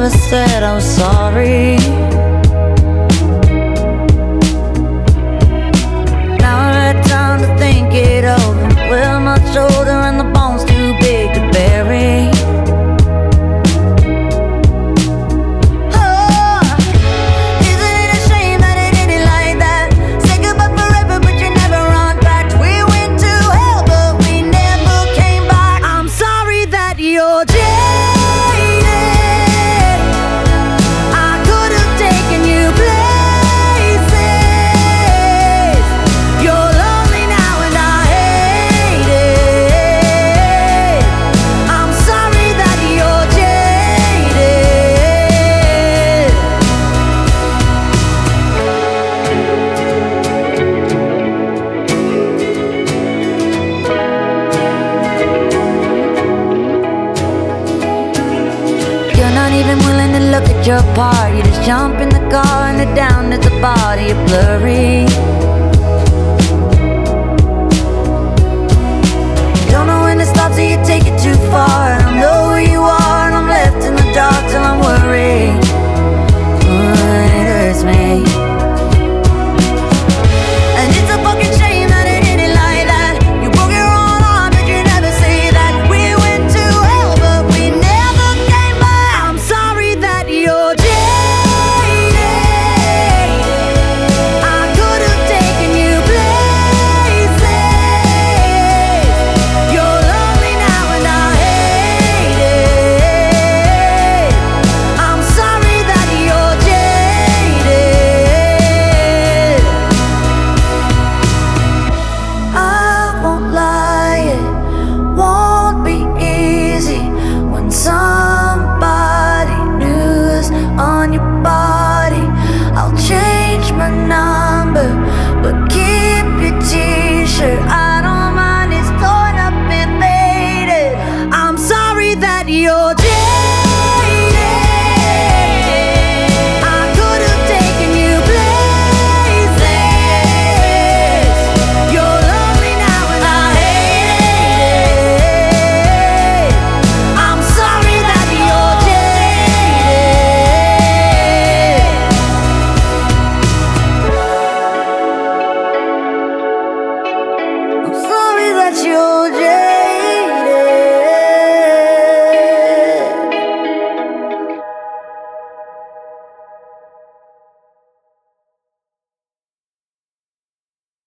never said I was sorry. Now I had time to think it over. We're much older and the bone's too big to bury. Even willing to look at your part. You just jump in the car and head down to the bar. You're blurry. Don't know when to stop, so you take it too far. I don't know who you are, and I'm left in the dark till I'm worried. It hurts me.